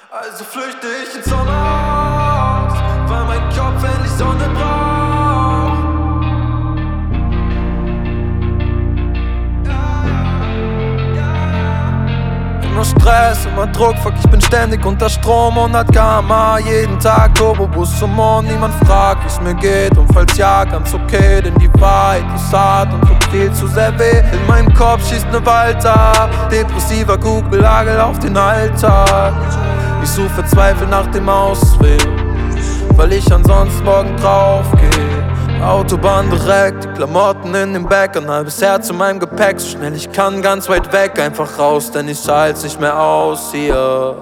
Also flüchte ich ins Sommerhaus, weil mein Kopf endlich Sonne braucht. Immer Stress, immer Druck, fuck, ich bin ständig unter Strom. 100 km/h, jeden Tag Turbobus zum Mond. Niemand fragt, wie's mir geht, und falls ja, ganz okay, denn die Wahrheit ist hart und tut viel zu sehr weh. In meinem Kopf schießt ne Walter, depressiver Kugelhagel auf den Alltag. Ich such verzweifelt nach dem Ausweg, weil ich ansonsten morgen drauf geh. Autobahn direkt, Klamotten in dem Back, ein halbes Herz in meinem Gepäck. So schnell ich kann, ganz weit weg, einfach raus, denn ich halt's nicht mehr aus hier.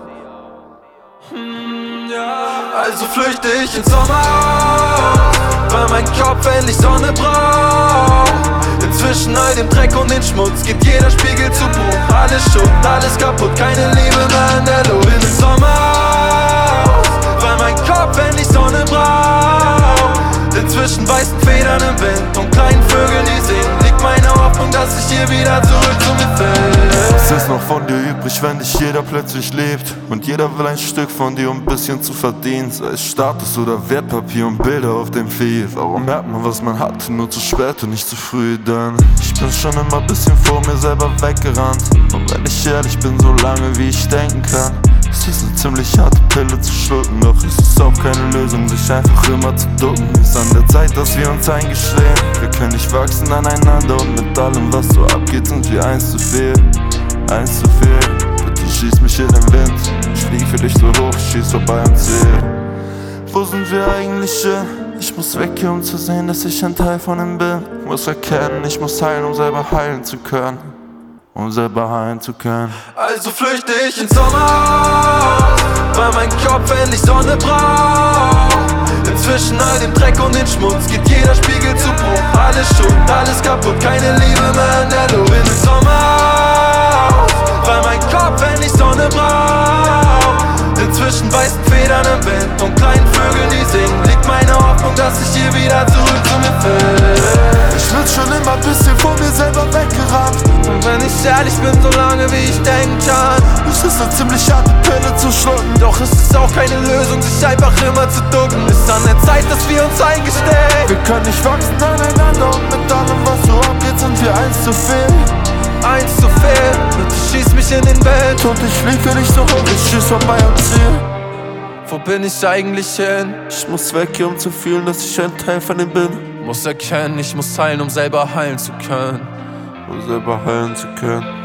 Also flüchte ich ins Sommerhaus, weil mein Kopf endlich Sonne braucht. Inzwischen all dem Dreck und den Schmutz geht jeder Spiegel zu Bruch. Alles Schutt, alles kaputt, keine Liebe mehr in der Luft. Bin im Sommerhaus, weil mein Kopf endlich Sonne braucht. Inzwischen weißen Federn im Wind und kleinen Vögeln, die singen. Liegt meine Hoffnung, dass ich hier wieder zurück zu mir finde. Was ist noch von dir übrig, wenn dich jeder plötzlich lebt? Und jeder will ein Stück von dir, um ein bisschen zu verdienen. Sei es Status oder Wertpapier und Bilder auf dem Feed. Warum merkt man, was man hatte, nur zu spät und nicht zu früh? Denn ich bin schon immer ein bisschen vor mir selber weggerannt. Und wenn ich ehrlich bin, so lange wie ich denken kann. Es ist eine ziemlich harte Pille zu schlucken, doch es ist auch keine Lösung, sich einfach immer zu ducken. Es ist an der Zeit, dass wir uns eingestehen, wir können nicht wachsen aneinander, und mit allem, was so abgeht, sind wir eins zu viel. Eins zu viel, bitte schieß mich in den Wind. Ich flieg für dich so hoch, schieß vorbei am Ziel. Wo sind wir eigentlich hin? Ich muss weg hier, um zu sehen, dass ich ein Teil von ihm bin. Muss erkennen, ich muss heilen, um selber heilen zu können. Um selber heilen zu können. Also flüchte ich ins Sommerhaus, weil mein Kopf endlich Sonne braucht. Inzwischen all dem Dreck und den Schmutz geht jeder Spiegel zu Bruch. Alles Schutt, alles kaputt, keine Liebe mehr in der Luft. Bin im Sommerhaus, weil mein Kopf endlich Sonne braucht. Inzwischen weißen Federn im Wind und kleinen Vögeln, die singen. Liegt meine Hoffnung, dass ich hier wieder zurück zu mir finde. Ich bin schon immer ein bisschen vor mir selber weggerannt. Und wenn ich ehrlich bin, so lange wie ich denken kann. Es ist eine ziemlich harte Pille zu schlucken, doch es ist auch keine Lösung, sich einfach immer zu ducken. Ist an der Zeit, dass wir uns eingestehen. Wir können nicht wachsen aneinander, und mit allem, was so abgeht, sind wir eins zu viel. Eins zu viel, bitte schieß mich in den Wind. Und ich flieg für dich so hoch, ich schieß vorbei am Ziel. Wo bin ich eigentlich hin? Ich muss weg hier, um zu fühlen, dass ich ein Teil von ihm bin. Muss erkennen, ich muss heilen, um selber heilen zu können. Um selber heilen zu können.